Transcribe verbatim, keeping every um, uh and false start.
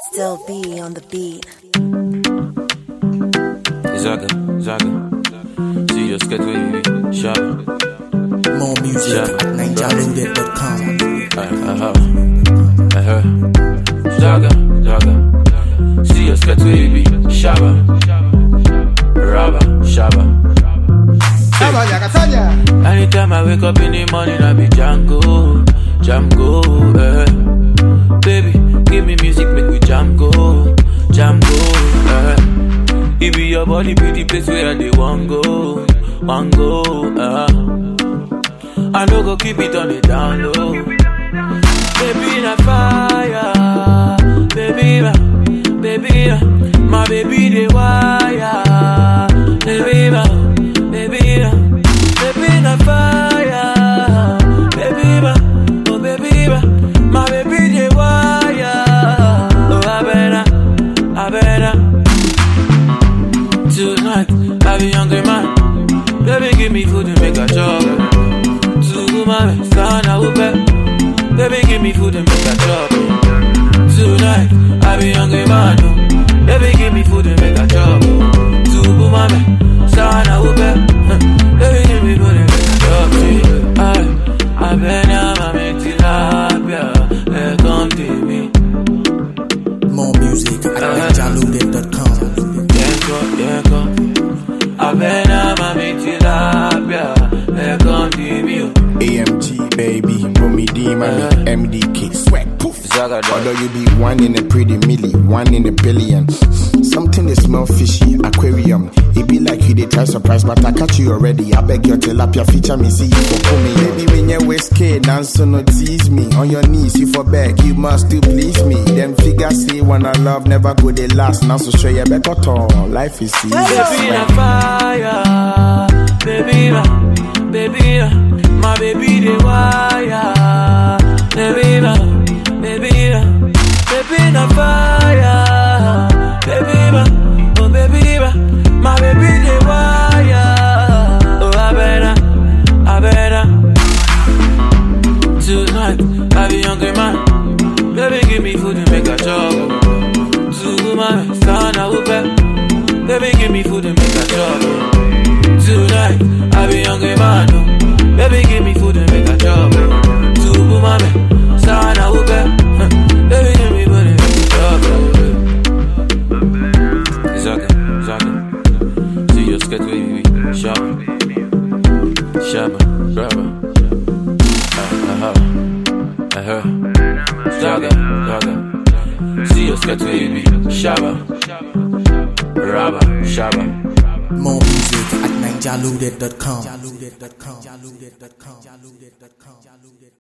Still be on the beat. Zaga, Zaga. See your skate baby, Shabba. More music Shabba. at ninja loaded dot com. I, I have, I heard. Zaga, Zaga. See your skate baby, Shabba. Rabba, Shabba. Anytime I wake up in the morning, I be Django, Django, eh. Baby, give me music, make we jam go, jam go, eh. It be your body, be the place where they want go, want go, eh. I no go keep it on the down low. Baby, na fire, baby, na, baby, na, my baby, they wire, baby, na, baby, na, baby, na fire, baby, na, oh baby, na, my baby, they wire, oh I better, I better. Tonight, I be hungry man, baby, give me food and make a chop. To my son, I will bet. Baby, give me food and make a chop. Tonight, I be hungry man. Baby, give me food and make a chop. To my son, I will bet. Baby, give me food and make a chop. I, I been a mammy tilapia. Hey, come to me. More music at ninja loaded dot com. Yeah, go, yeah, go. I been a mammy tilapia. Hey, come to me. A M G baby, Bumi D, man, M D K, sweat, poof. Although you be one in a pretty milli, one in a billion. Something they smell fishy, aquarium. It be like you they try surprise, but I catch you already. I beg your tilapia feature me, see you for me. Baby, when you waist kid, dance so no tease me. On your knees, you for beg, you must still please me. Them figures say when I love never go they last. Now so show you better tall. Life is easy. Baby, na fire, baby, na, baby, na. My baby, they wire. Baby, na, baby, na, baby, na fire. Baby, na, oh baby, na, my baby, they wire. Oh, I better, I better. Tonight, I be hungry man. Baby, give me food and make a chop. To my son, I will bet. Baby, give me food and make a chop. Tonight, I be hungry man. Baby, give me food and make a chop. To my son, I will bet. Baby, give me food and make a chop. Zaga, Zaga. See your skate baby, Shabba, Shabba, Rabba. I heard, I heard. Zaga, Zaga. See your skate baby, Shabba, Rabba, Shabba. More music at ninja loaded dot com.